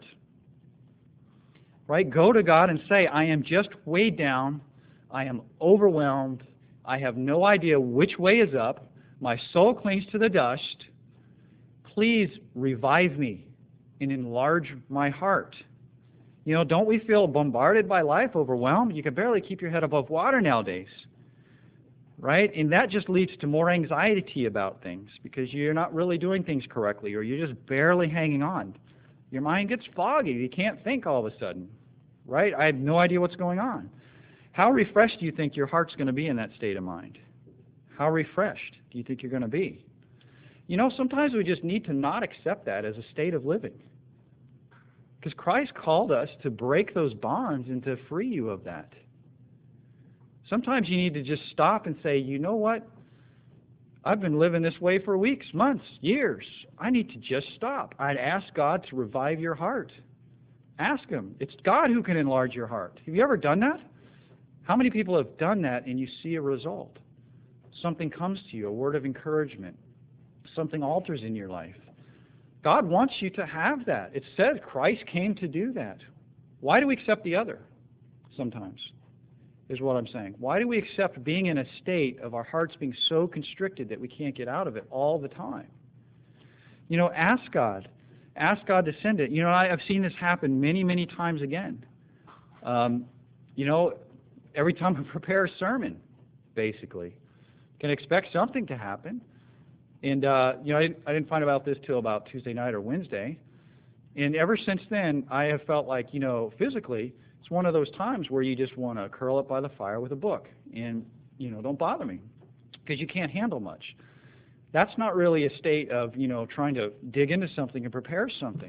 Right? Go to God and say, I am just weighed down. I am overwhelmed. I have no idea which way is up. My soul clings to the dust. Please revive me and enlarge my heart. You know, don't we feel bombarded by life, overwhelmed? You can barely keep your head above water nowadays. Right? And that just leads to more anxiety about things because you're not really doing things correctly or you're just barely hanging on. Your mind gets foggy. You can't think all of a sudden. Right? I have no idea what's going on. How refreshed do you think your heart's going to be in that state of mind? How refreshed do you think you're going to be? You know, sometimes we just need to not accept that as a state of living. Because Christ called us to break those bonds and to free you of that. Sometimes you need to just stop and say, you know what? I've been living this way for weeks, months, years. I need to just stop. I'd ask God to revive your heart. Ask Him. It's God who can enlarge your heart. Have you ever done that? How many people have done that and you see a result? Something comes to you, a word of encouragement. Something alters in your life. God wants you to have that. It says Christ came to do that. Why do we accept the other sometimes? Is what I'm saying. Why do we accept being in a state of our hearts being so constricted that we can't get out of it all the time? You know, ask God. Ask God to send it. You know, I, I've seen this happen many, many times again. Um, you know, every time I prepare a sermon, basically, can expect something to happen. And, uh, you know, I, I didn't find about this till about Tuesday night or Wednesday. And ever since then, I have felt like, you know, physically, it's one of those times where you just want to curl up by the fire with a book and, you know, don't bother me because you can't handle much. That's not really a state of, you know, trying to dig into something and prepare something.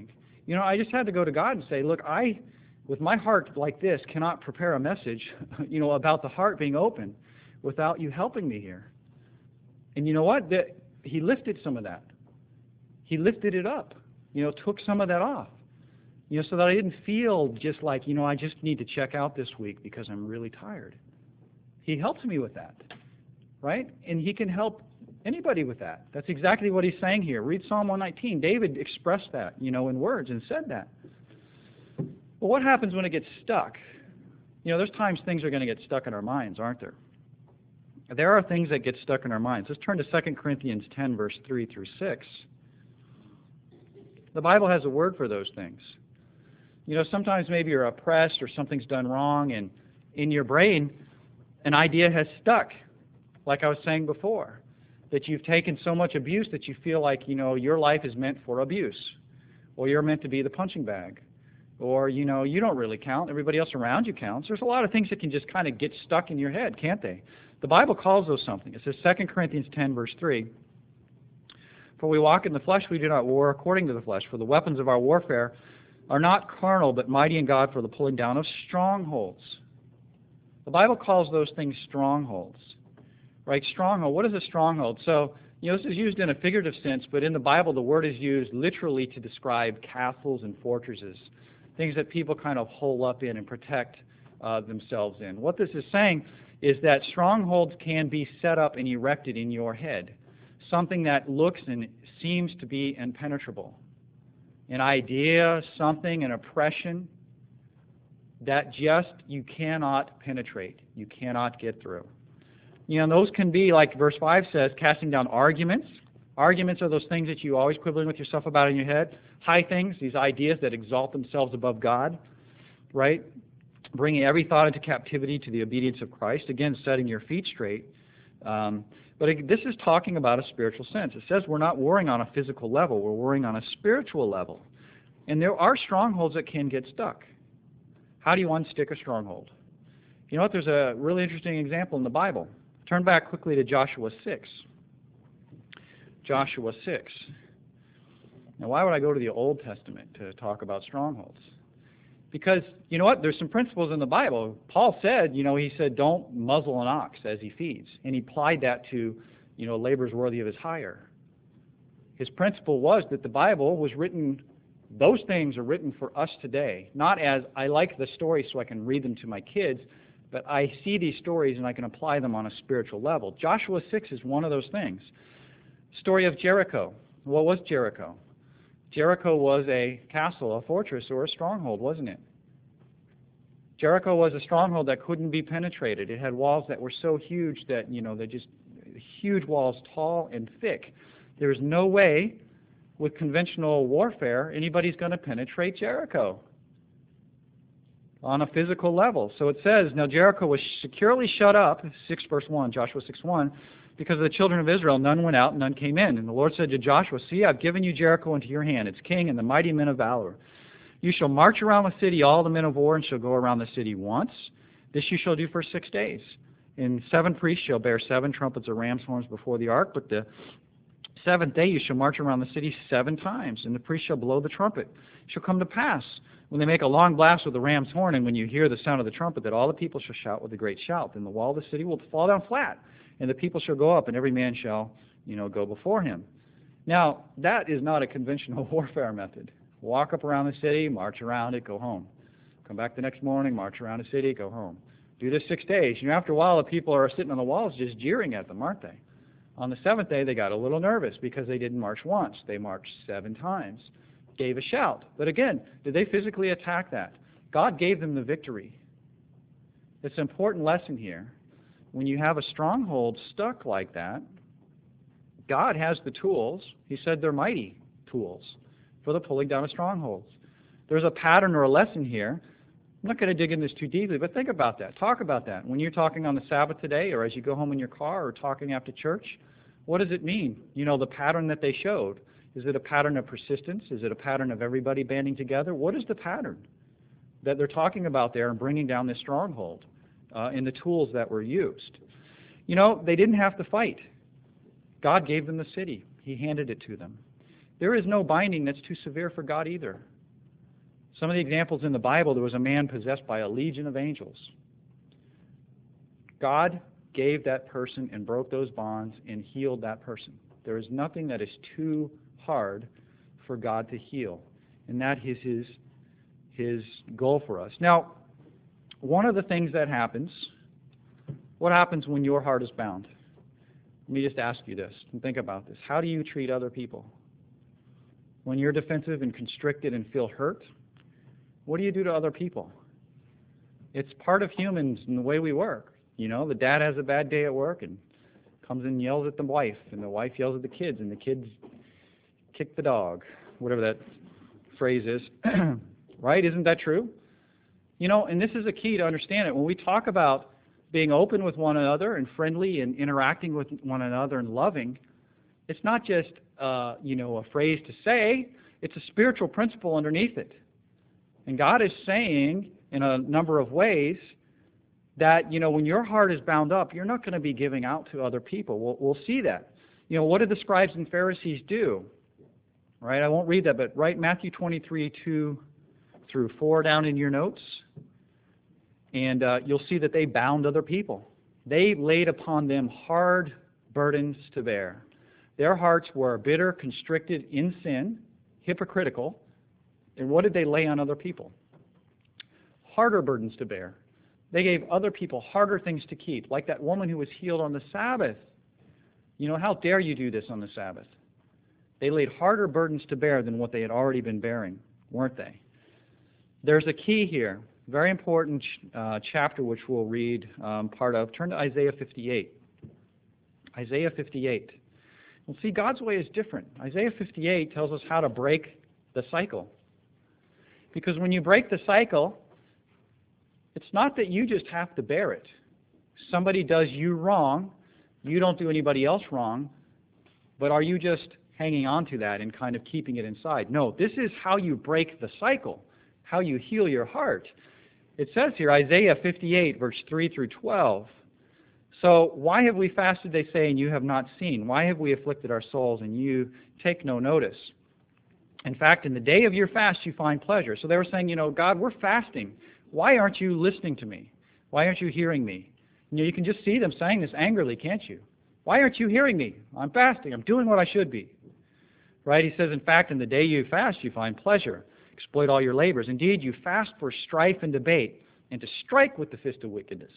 You know, I just had to go to God and say, look, I, with my heart like this, cannot prepare a message, you know, about the heart being open without you helping me here. And you know what? The, he lifted some of that. He lifted it up, you know, took some of that off, you know, so that I didn't feel just like, you know, I just need to check out this week because I'm really tired. He helps me with that, right? And he can help anybody with that. That's exactly what he's saying here. Read Psalm one nineteen. David expressed that, you know, in words and said that. Well, what happens when it gets stuck? You know, there's times things are going to get stuck in our minds, aren't there? There are things that get stuck in our minds. Let's turn to Second Corinthians ten, verse three through six. The Bible has a word for those things. You know, sometimes maybe you're oppressed or something's done wrong, and in your brain, an idea has stuck, like I was saying before, that you've taken so much abuse that you feel like, you know, your life is meant for abuse, or you're meant to be the punching bag, or, you know, you don't really count, everybody else around you counts. There's a lot of things that can just kind of get stuck in your head, can't they? The Bible calls those something. It says Second Corinthians ten, verse three, "For we walk in the flesh, we do not war according to the flesh. For the weapons of our warfare are not carnal, but mighty in God for the pulling down of strongholds." The Bible calls those things strongholds, right? Stronghold. What is a stronghold? So, you know, this is used in a figurative sense, but in the Bible, the word is used literally to describe castles and fortresses, things that people kind of hole up in and protect uh, themselves in. What this is saying is that strongholds can be set up and erected in your head, something that looks and seems to be impenetrable. An idea, something, an oppression that just you cannot penetrate, you cannot get through. You know, those can be, like verse five says, casting down arguments. Arguments are those things that you always quibbling with yourself about in your head. High things, these ideas that exalt themselves above God, right? Bringing every thought into captivity to the obedience of Christ. Again, setting your feet straight. Um, but it, this is talking about a spiritual sense. It says we're not warring on a physical level. We're warring on a spiritual level. And there are strongholds that can get stuck. How do you unstick a stronghold? You know what? There's a really interesting example in the Bible. Turn back quickly to Joshua six. Joshua six. Now, why would I go to the Old Testament to talk about strongholds? Because, you know what, there's some principles in the Bible. Paul said, you know, he said, don't muzzle an ox as he feeds. And he applied that to, you know, labors worthy of his hire. His principle was that the Bible was written, those things are written for us today. Not as, I like the stories so I can read them to my kids, but I see these stories and I can apply them on a spiritual level. Joshua six is one of those things. Story of Jericho. What was Jericho? Jericho was a castle, a fortress, or a stronghold, wasn't it? Jericho was a stronghold that couldn't be penetrated. It had walls that were so huge that, you know, they're just huge walls, tall and thick. There's no way with conventional warfare anybody's going to penetrate Jericho on a physical level. So it says, now Jericho was securely shut up, six verse one, Joshua six one, because of the children of Israel, none went out, none came in. And the Lord said to Joshua, see, I've given you Jericho into your hand, its king and the mighty men of valor. You shall march around the city, all the men of war, and shall go around the city once. This you shall do for six days. And seven priests shall bear seven trumpets of ram's horns before the ark, but the seventh day you shall march around the city seven times, and the priest shall blow the trumpet. It shall come to pass, when they make a long blast with the ram's horn, and when you hear the sound of the trumpet, that all the people shall shout with a great shout. Then the wall of the city will fall down flat, and the people shall go up, and every man shall, you know, go before him. Now, that is not a conventional warfare method. Walk up around the city, march around it, go home. Come back the next morning, march around the city, go home. Do this six days. You know, after a while, the people are sitting on the walls just jeering at them, aren't they? On the seventh day, they got a little nervous because they didn't march once. They marched seven times, gave a shout. But again, did they physically attack that? God gave them the victory. It's an important lesson here. When you have a stronghold stuck like that, God has the tools. He said they're mighty tools for the pulling down of strongholds. There's a pattern or a lesson here. I'm not going to dig in this too deeply, but think about that. Talk about that. When you're talking on the Sabbath today, or as you go home in your car, or talking after church, what does it mean? You know, the pattern that they showed. Is it a pattern of persistence? Is it a pattern of everybody banding together? What is the pattern that they're talking about there and bringing down this stronghold uh, in the tools that were used? You know, they didn't have to fight. God gave them the city. He handed it to them. There is no binding that's too severe for God either. Some of the examples in the Bible, there was a man possessed by a legion of angels. God gave that person and broke those bonds and healed that person. There is nothing that is too hard for God to heal, and that is his, his goal for us. Now, one of the things that happens, what happens when your heart is bound? Let me just ask you this and think about this. How do you treat other people? When you're defensive and constricted and feel hurt, what do you do to other people? It's part of humans and the way we work. You know, the dad has a bad day at work and comes and yells at the wife, and the wife yells at the kids, and the kids kick the dog, whatever that phrase is. Right? Isn't that true? You know, and this is a key to understand it. When we talk about being open with one another and friendly and interacting with one another and loving, it's not just, uh, you know, a phrase to say. It's a spiritual principle underneath it. And God is saying in a number of ways that, you know, when your heart is bound up, you're not going to be giving out to other people. We'll, we'll see that. You know, what did the scribes and Pharisees do? Right? I won't read that, but write Matthew twenty-three, two through four down in your notes, and uh, you'll see that they bound other people. They laid upon them hard burdens to bear. Their hearts were bitter, constricted in sin, hypocritical, and what did they lay on other people? Harder burdens to bear. They gave other people harder things to keep, like that woman who was healed on the Sabbath. You know, how dare you do this on the Sabbath? They laid harder burdens to bear than what they had already been bearing, weren't they? There's a key here, very important uh, chapter which we'll read um, part of. Turn to Isaiah fifty-eight. Isaiah fifty-eight. Well, see, God's way is different. Isaiah fifty-eight tells us how to break the cycle. Because when you break the cycle, it's not that you just have to bear it. Somebody does you wrong, you don't do anybody else wrong, but are you just hanging on to that and kind of keeping it inside? No, this is how you break the cycle, how you heal your heart. It says here, Isaiah fifty-eight, verse three through twelve, so why have we fasted, they say, and you have not seen? Why have we afflicted our souls, and you take no notice? In fact, in the day of your fast you find pleasure. So they were saying, you know, God, we're fasting. Why aren't you listening to me? Why aren't you hearing me? You know, you can just see them saying this angrily, can't you? Why aren't you hearing me? I'm fasting. I'm doing what I should be. Right? He says, in fact, in the day you fast, you find pleasure. Exploit all your labors. Indeed, you fast for strife and debate, and to strike with the fist of wickedness.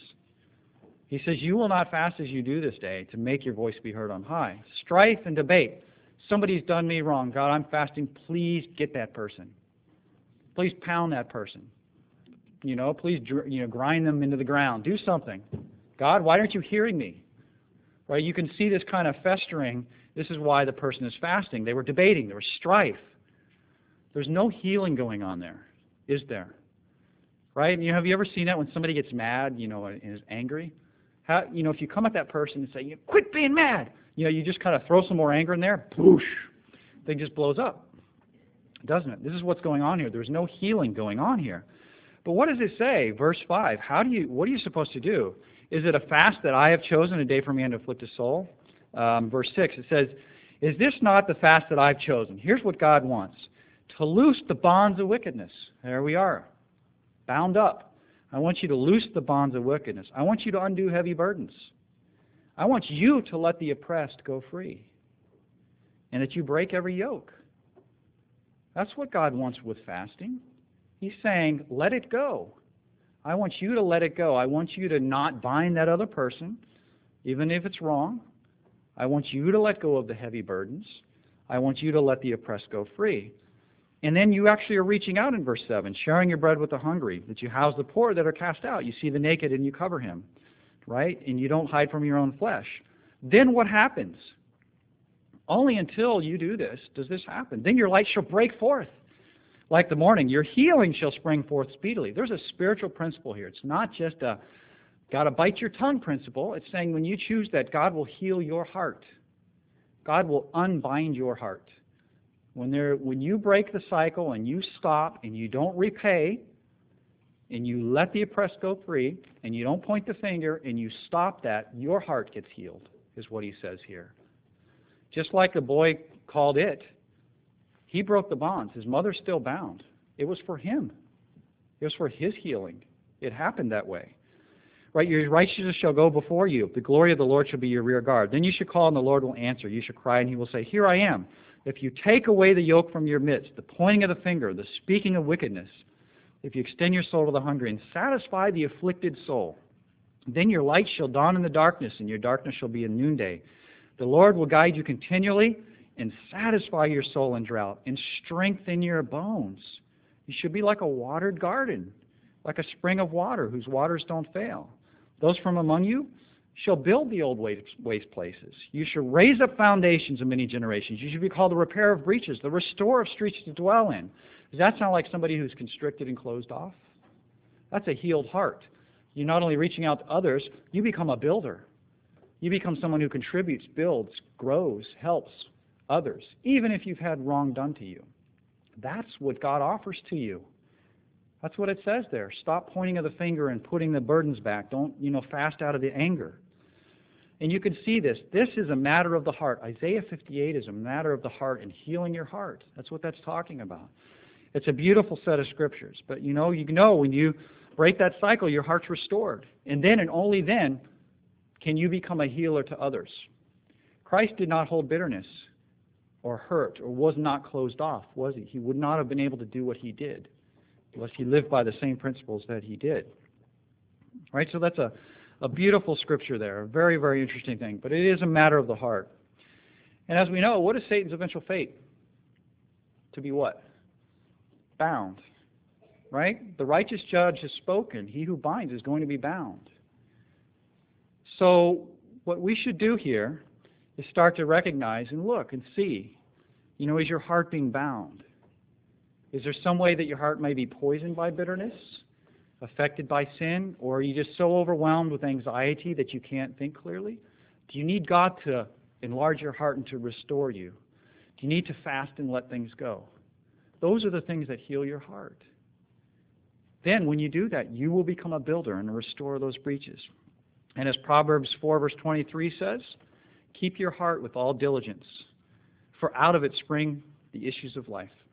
He says, you will not fast as you do this day, to make your voice be heard on high. Strife and debate. Somebody's done me wrong. God, I'm fasting. Please get that person. Please pound that person. You know, please, you know, grind them into the ground. Do something. God, why aren't you hearing me? Right? You can see this kind of festering. This is why the person is fasting. They were debating. There was strife. There's no healing going on there, is there? Right? And, you know, have you ever seen that when somebody gets mad, you know, and is angry? How, you know, if you come at that person and say, quit being mad, you know, you just kind of throw some more anger in there, poosh, thing just blows up, doesn't it? This is what's going on here. There's no healing going on here. But what does it say? Verse five, how do you, what are you supposed to do? Is it a fast that I have chosen, a day for man to afflict his soul? Um, verse six, it says, is this not the fast that I've chosen? Here's what God wants. To loose the bonds of wickedness. There we are. Bound up. I want you to loose the bonds of wickedness. I want you to undo heavy burdens. I want you to let the oppressed go free. And that you break every yoke. That's what God wants with fasting. He's saying, let it go. I want you to let it go. I want you to not bind that other person, even if it's wrong. I want you to let go of the heavy burdens. I want you to let the oppressed go free. And then you actually are reaching out in verse seven, sharing your bread with the hungry, that you house the poor that are cast out. You see the naked and you cover him, right? And you don't hide from your own flesh. Then what happens? Only until you do this does this happen. Then your light shall break forth like the morning. Your healing shall spring forth speedily. There's a spiritual principle here. It's not just a got to bite your tongue principle. It's saying when you choose that, God will heal your heart. God will unbind your heart. When there, when you break the cycle and you stop and you don't repay and you let the oppressed go free and you don't point the finger and you stop that, your heart gets healed, is what he says here. Just like the boy called it, he broke the bonds. His mother's still bound. It was for him. It was for his healing. It happened that way. Right? Your righteousness shall go before you. The glory of the Lord shall be your rear guard. Then you should call, and the Lord will answer. You shall cry, and he will say, Here I am. If you take away the yoke from your midst, the pointing of the finger, the speaking of wickedness, if you extend your soul to the hungry and satisfy the afflicted soul, then your light shall dawn in the darkness, and your darkness shall be a noonday. The Lord will guide you continually and satisfy your soul in drought and strengthen your bones. You should be like a watered garden, like a spring of water whose waters don't fail. Those from among you shall build the old waste places. You shall raise up foundations of many generations. You should be called the repairer of breaches, the restorer of streets to dwell in. Does that sound like somebody who's constricted and closed off? That's a healed heart. You're not only reaching out to others, you become a builder. You become someone who contributes, builds, grows, helps others, even if you've had wrong done to you. That's what God offers to you. That's what it says there. Stop pointing of the finger and putting the burdens back. Don't, you know, fast out of the anger. And you can see this. This is a matter of the heart. Isaiah fifty-eight is a matter of the heart and healing your heart. That's what that's talking about. It's a beautiful set of scriptures. But you know, you know when you break that cycle, your heart's restored. And then and only then can you become a healer to others. Christ did not hold bitterness or hurt or was not closed off, was he? He would not have been able to do what he did unless he lived by the same principles that he did. Right? So that's a, a beautiful scripture there, a very, very interesting thing. But it is a matter of the heart. And as we know, what is Satan's eventual fate? To be what? Bound. Right? The righteous judge has spoken. He who binds is going to be bound. So what we should do here is start to recognize and look and see, you know, is your heart being bound? Is there some way that your heart may be poisoned by bitterness, affected by sin, or are you just so overwhelmed with anxiety that you can't think clearly? Do you need God to enlarge your heart and to restore you? Do you need to fast and let things go? Those are the things that heal your heart. Then when you do that, you will become a builder and restore those breaches. And as Proverbs four verse twenty-three says, keep your heart with all diligence, for out of it spring the issues of life.